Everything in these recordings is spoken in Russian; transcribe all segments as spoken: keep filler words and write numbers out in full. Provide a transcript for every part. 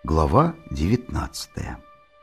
Глава девятнадцатая.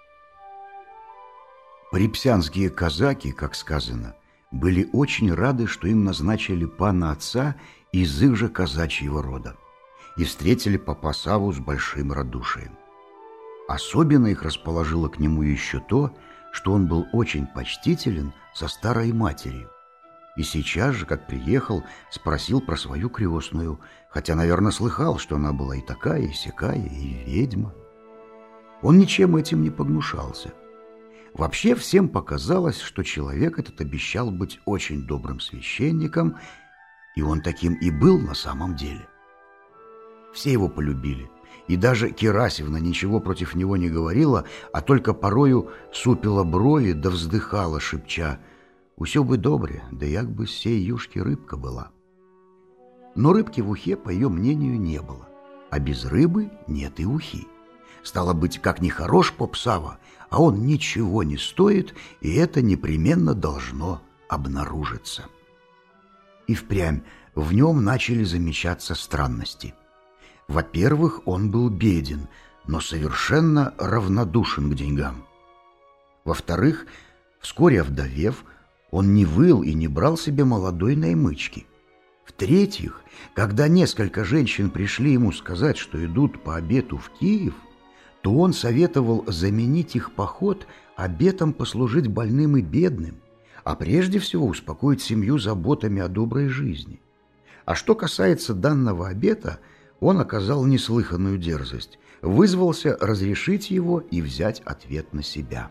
Припсянские казаки, как сказано, были очень рады, что им назначили пана отца из их же казачьего рода, и встретили попа Савву с большим радушием. Особенно их расположило к нему еще то, что он был очень почтителен со старой матерью, и сейчас же, как приехал, спросил про свою крестную, хотя, наверное, слыхал, что она была и такая, и сякая, и ведьма. Он ничем этим не погнушался. Вообще всем показалось, что человек этот обещал быть очень добрым священником, и он таким и был на самом деле. Все его полюбили, и даже Кирасевна ничего против него не говорила, а только порою супила брови да вздыхала, шепча: «Усё бы добре, да як бы с сей юшки рыбка была». Но рыбки в ухе, по ее мнению, не было, а без рыбы нет и ухи. Стало быть, как ни хорош поп Савва, а он ничего не стоит, и это непременно должно обнаружиться. И впрямь в нем начали замечаться странности. Во-первых, он был беден, но совершенно равнодушен к деньгам. Во-вторых, вскоре овдовев, он не выл и не брал себе молодой наймычки. В-третьих, когда несколько женщин пришли ему сказать, что идут по обету в Киев, то он советовал заменить их поход обетом послужить больным и бедным, а прежде всего успокоить семью заботами о доброй жизни. А что касается данного обета, он оказал неслыханную дерзость, вызвался разрешить его и взять ответ на себя.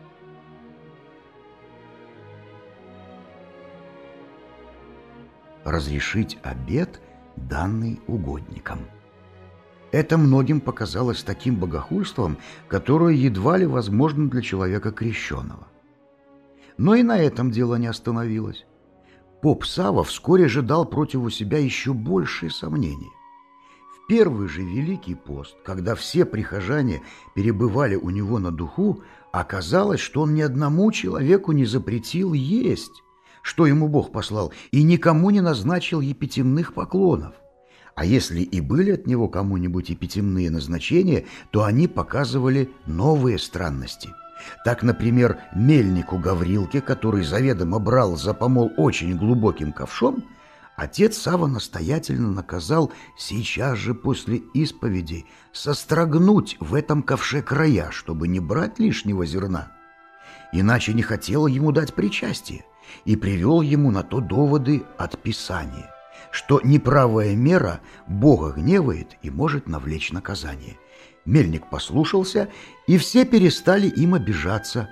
Разрешить обет, данный угодникам. Это многим показалось таким богохульством, которое едва ли возможно для человека крещеного. Но и на этом дело не остановилось. Поп Савва вскоре же дал против себя еще большие сомнения. В первый же Великий пост, когда все прихожане перебывали у него на духу, оказалось, что он ни одному человеку не запретил есть, что ему Бог послал, и никому не назначил епитемных поклонов. А если и были от него кому-нибудь епитемные назначения, то они показывали новые странности. Так, например, мельнику Гаврилке, который заведомо брал за помол очень глубоким ковшом, отец Савва настоятельно наказал сейчас же после исповеди сострогнуть в этом ковше края, чтобы не брать лишнего зерна. Иначе не хотел ему дать причастие, и привел ему на то доводы от Писания, что неправая мера Бога гневает и может навлечь наказание. Мельник послушался, и все перестали им обижаться.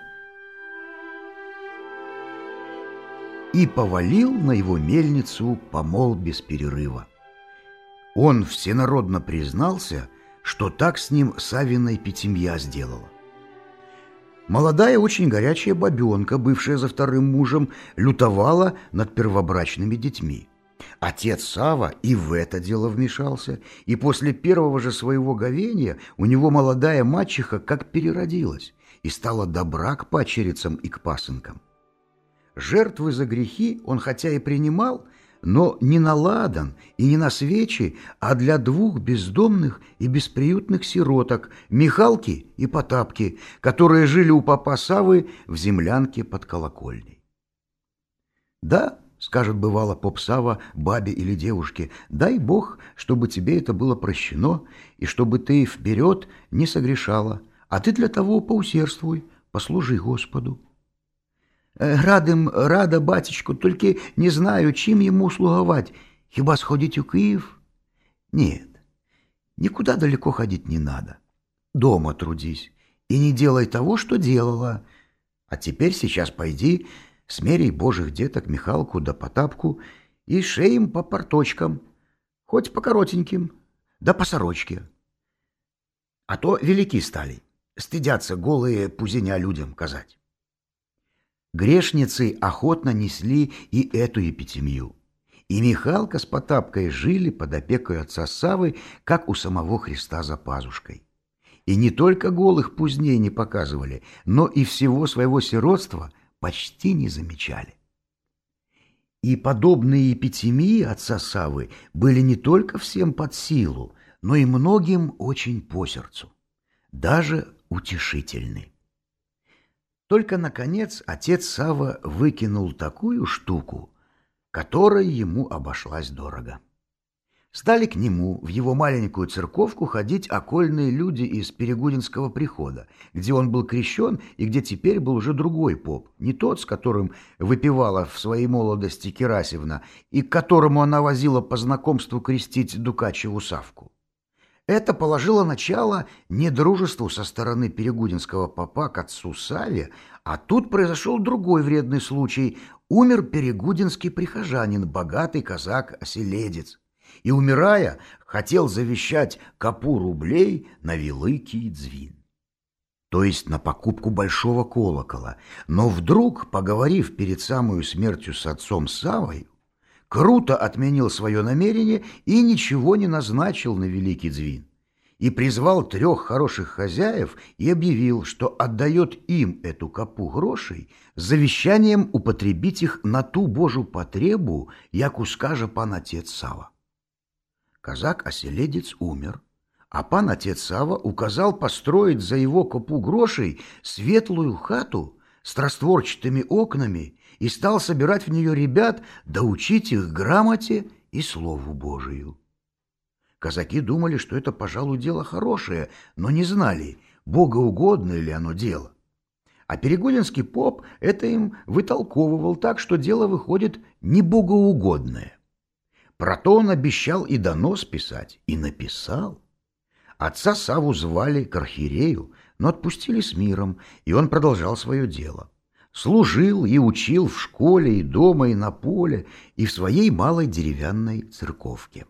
И повалил на его мельницу помол без перерыва. Он всенародно признался, что так с ним Саввина епитемья сделала. Молодая, очень горячая бабенка, бывшая за вторым мужем, лютовала над первобрачными детьми. Отец Савва и в это дело вмешался, и после первого же своего говения у него молодая мачеха как переродилась и стала добра к падчерицам и к пасынкам. Жертвы за грехи он хотя и принимал, но не на ладан и не на свечи, а для двух бездомных и бесприютных сироток, Михалки и Потапки, которые жили у попа Саввы в землянке под колокольней. Да, скажет бывало поп Савва бабе или девушке, дай Бог, чтобы тебе это было прощено, и чтобы ты вперед не согрешала, а ты для того поусердствуй, послужи Господу. Радым рада, батечку, только не знаю, чим ему слуговать, хіба сходить у Киев? Нет, никуда далеко ходить не надо. Дома трудись и не делай того, что делала. А теперь сейчас пойди, смерей божьих деток Михалку да Потапку и шей им по порточкам, хоть по коротеньким, да по сорочке. А то велики стали, стыдятся голые пузеня людям казать. Грешницы охотно несли и эту епитемью, и Михалка с Потапкой жили под опекой отца Саввы, как у самого Христа за пазушкой. И не только голых пузней не показывали, но и всего своего сиротства почти не замечали. И подобные епитемии отца Саввы были не только всем под силу, но и многим очень по сердцу. даже утешительны. Только, наконец, отец Савва выкинул такую штуку, которая ему обошлась дорого. Стали к нему в его маленькую церковку ходить окольные люди из Перегудинского прихода, где он был крещен и где теперь был уже другой поп, не тот, с которым выпивала в своей молодости Керасевна и к которому она возила по знакомству крестить Дукачеву Савку. Это положило начало недружеству со стороны перегудинского попа к отцу Саве, а тут произошел другой вредный случай. Умер перегудинский прихожанин, богатый казак-оселедец, и, умирая, хотел завещать копу рублей на великий дзвін, то есть на покупку большого колокола. Но вдруг, поговорив перед самой смертью с отцом Савой, круто отменил свое намерение и ничего не назначил на великий дзвін, и призвал трех хороших хозяев и объявил, что отдает им эту копу грошей с завещанием употребить их на ту Божу потребу, яку скаже пан отец Сава. Казак-оселедец умер, а пан отец Сава указал построить за его копу грошей светлую хату с растворчатыми окнами и стал собирать в нее ребят да учить их грамоте и Слову Божию. Казаки думали, что это, пожалуй, дело хорошее, но не знали, богоугодное ли оно дело. А перегудинский поп это им вытолковывал так, что дело выходит не богоугодное. Про то он обещал и донос писать, и написал. Отца Саву звали к архиерею, но отпустили с миром, и он продолжал свое дело. Служил и учил в школе, и дома, и на поле, и в своей малой деревянной церковке.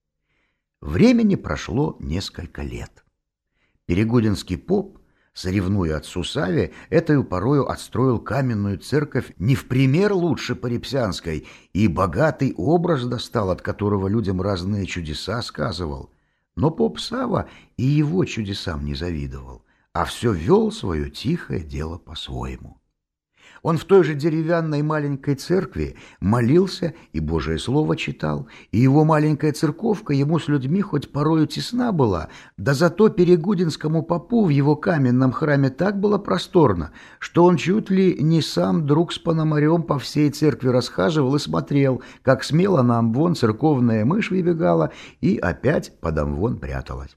Времени прошло несколько лет. Перегудинский поп, соревнуя отцу Саве, этою порою отстроил каменную церковь не в пример лучше Порепсянской, и богатый образ достал, от которого людям разные чудеса сказывал. Но поп Сава и его чудесам не завидовал, а все вел свое тихое дело по-своему. Он в той же деревянной маленькой церкви молился и Божие Слово читал, и его маленькая церковка ему с людьми хоть порою тесна была, да зато перегудинскому попу в его каменном храме так было просторно, что он чуть ли не сам друг с пономарем по всей церкви расхаживал и смотрел, как смело на амвон церковная мышь выбегала и опять под амвон пряталась.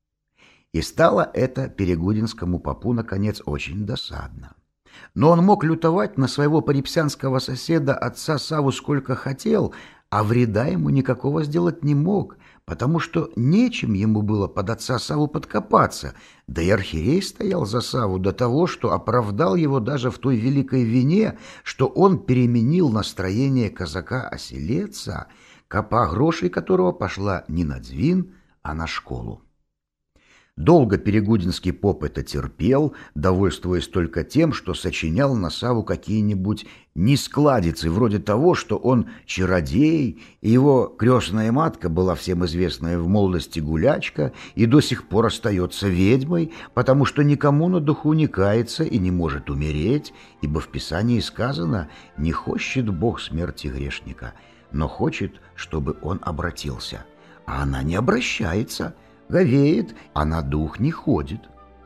И стало это перегудинскому попу, наконец, очень досадно. Но он мог лютовать на своего порепсянского соседа отца Саву сколько хотел, а вреда ему никакого сделать не мог, потому что нечем ему было под отца Саву подкопаться, да и архиерей стоял за Саву до того, что оправдал его даже в той великой вине, что он переменил настроение казака-оселедца, копа грошей которого пошла не на дзвін, а на школу. Долго перегудинский поп это терпел, довольствуясь только тем, что сочинял на Саву какие-нибудь нескладицы, вроде того, что он чародей, и его крестная матка была всем известная в молодости гулячка и до сих пор остается ведьмой, потому что никому на духу не кается и не может умереть, ибо в Писании сказано «Не хочет Бог смерти грешника, но хочет, чтобы он обратился». А она не обращается, говеет, а на дух не ходит.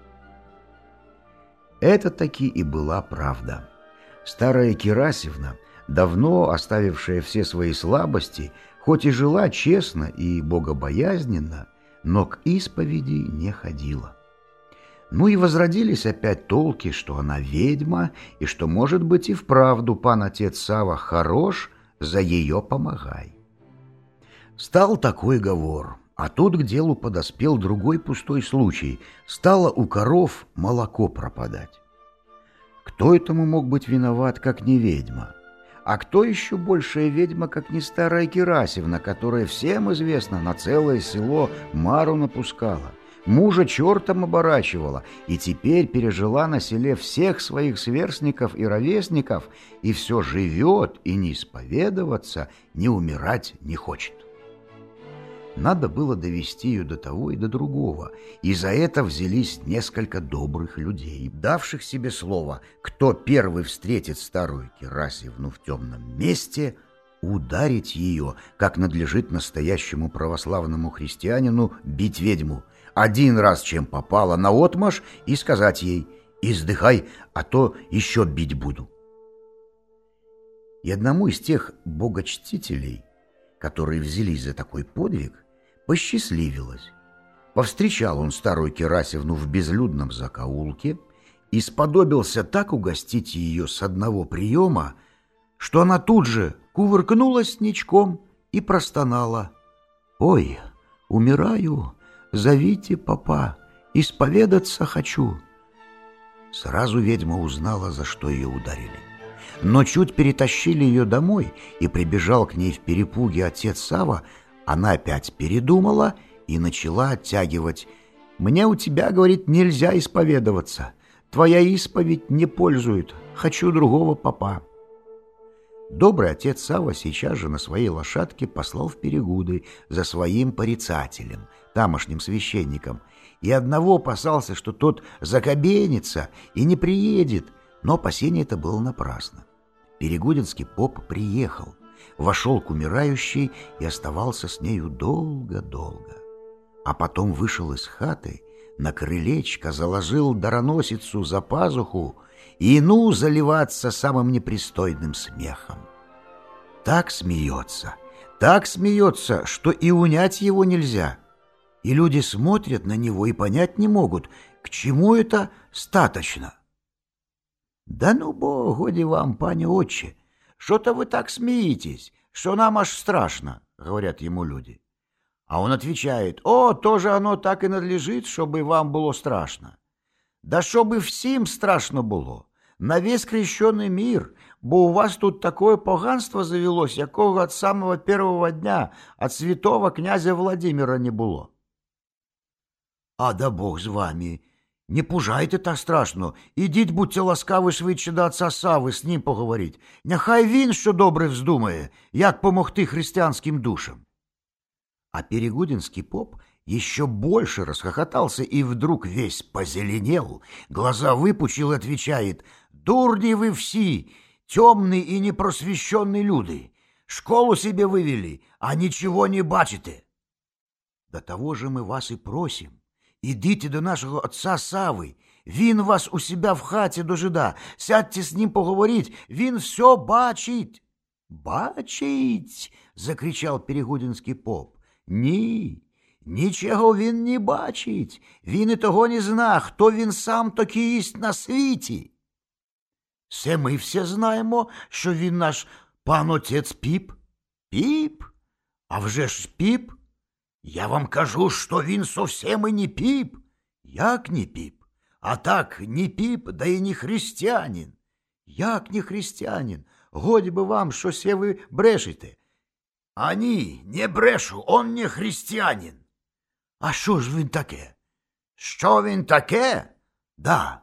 Это таки и была правда. Старая Керасевна, давно оставившая все свои слабости, хоть и жила честно и богобоязненно, но к исповеди не ходила. Ну и возродились опять толки, что она ведьма, и что, может быть, и вправду пан отец Сава хорош, за ее помогай. Стал такой говор. А тут к делу подоспел другой пустой случай. Стало у коров молоко пропадать. Кто этому мог быть виноват, как не ведьма? А кто еще большая ведьма, как не старая Керасевна, которая, всем известно, на целое село мару напускала, мужа чертом оборачивала и теперь пережила на селе всех своих сверстников и ровесников и все живет и не исповедоваться, не умирать не хочет. Надо было довести ее до того и до другого, и за это взялись несколько добрых людей, давших себе слово, кто первый встретит старую Керасевну в темном месте, ударить ее, как надлежит настоящему православному христианину, бить ведьму, один раз чем попало наотмашь и сказать ей: «Издыхай, а то еще бить буду». И одному из тех богочтителей, которые взялись за такой подвиг, посчастливилось. Повстречал он старую Керасевну в безлюдном закоулке и сподобился так угостить ее с одного приема, что она тут же кувыркнулась ничком и простонала: «Ой, умираю, зовите попа, исповедаться хочу». Сразу ведьма узнала, за что ее ударили. Но чуть перетащили ее домой, и прибежал к ней в перепуге отец Сава, она опять передумала и начала оттягивать. «Мне у тебя, — говорит, — нельзя исповедоваться. Твоя исповедь не пользует. Хочу другого попа». Добрый отец Сава сейчас же на своей лошадке послал в Перегуды за своим порицателем, тамошним священником, и одного опасался, что тот закобенится и не приедет, но опасение это было напрасно. Перегудинский поп приехал, вошел к умирающей и оставался с нею долго-долго. А потом вышел из хаты, на крылечко заложил дароносицу за пазуху и ну заливаться самым непристойным смехом. Так смеется, так смеется, что и унять его нельзя. И люди смотрят на него и понять не могут, к чему это статочно. «Да ну, бо, годи вам, пане отче, что-то вы так смеетесь, что нам аж страшно», — говорят ему люди. А он отвечает: «О, тоже оно так и надлежит, чтобы вам было страшно. Да чтобы всім страшно було, на весь крещений мир, бо у вас тут такое поганство завелось, якого от самого первого дня от святого князя Владимира не було». «А да Бог з вами, не пужайте так страшно, ідіть, будьте ласкаві швидше до отца Сави, з ним поговоріть. Нехай він що добре вздумає, як помогти христианским душам». А Перегудинский поп еще больше расхохотался и вдруг весь позеленел, глаза выпучил и отвечает: «Дурни вы все, темные и непросвещенные люди, школу себе вывели, а ничего не бачите». «До того же мы вас и просим, идите до нашего отца Савы, він вас у себя в хате дожида, сядьте с ним поговорить, він все бачить». «Бачить!» — закричал Перегудинский поп. «Ні, нічого він не бачить, він і того не зна, хто він сам такий єсть на світі. Все ми все знаємо, що він наш пан отець Піп». «Піп? А вже ж Піп? Я вам кажу, що він совсем і не Піп». «Як не Піп? А так, не Піп, да і не християнин». «Як не християнин? Годі би вам, що се ви брешете». «Ані, не брешу, он не християнин». «А що ж він таке?» «Що він таке? Да.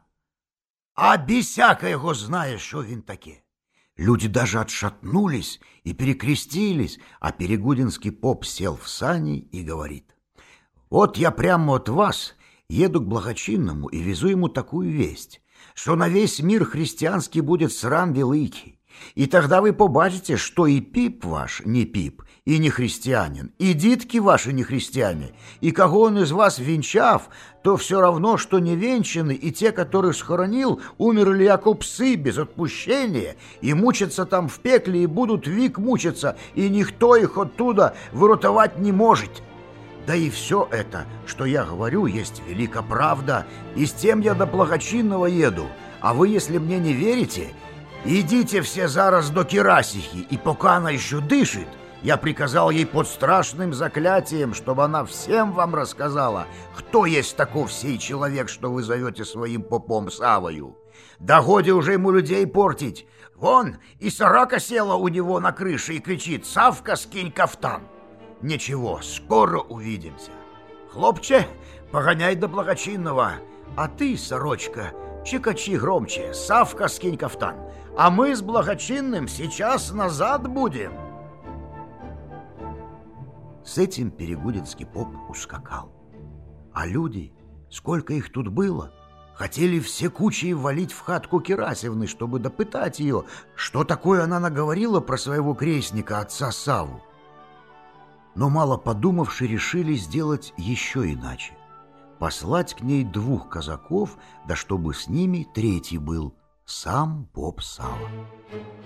А бісяка його знає, що він таке». Люди даже отшатнулись и перекрестились, а Перегудинский поп сел в сани и говорит: «Вот я прямо от вас еду к благочинному и везу ему такую весть, что на весь мир христианский будет срам великий. И тогда вы побачите, что и Пип ваш не Пип, и не христианин, и дитки ваши не христиане, и кого он из вас венчав, то все равно, что невенчаны, и те, которых схоронил, умерли яко псы без отпущения, и мучатся там в пекле, и будут век мучиться, и никто их оттуда вырутовать не может. Да и все это, что я говорю, есть велика правда, и с тем я до благочинного еду, а вы, если мне не верите, идите все зараз до Керасихи, и пока она еще дышит, я приказал ей под страшным заклятием, чтобы она всем вам рассказала, кто есть таков сей человек, что вы зовете своим попом Савою. Да годи уже ему людей портить. Вон и сорока села у него на крыше и кричит: «Савка, скинь кафтан!» Ничего, скоро увидимся. Хлопче, погоняй до благочинного, а ты, сорочка, чекачи громче: «Савка, скинь кафтан!» А мы с благочинным сейчас назад будем. С этим Перегудинский поп ускакал. А люди, сколько их тут было, хотели все кучей валить в хатку Керасевны, чтобы допытать ее, что такое она наговорила про своего крестника, отца Саву. Но мало подумавши, решили сделать еще иначе. послать к ней двух казаков, да чтобы с ними третий был, сам поп Сава.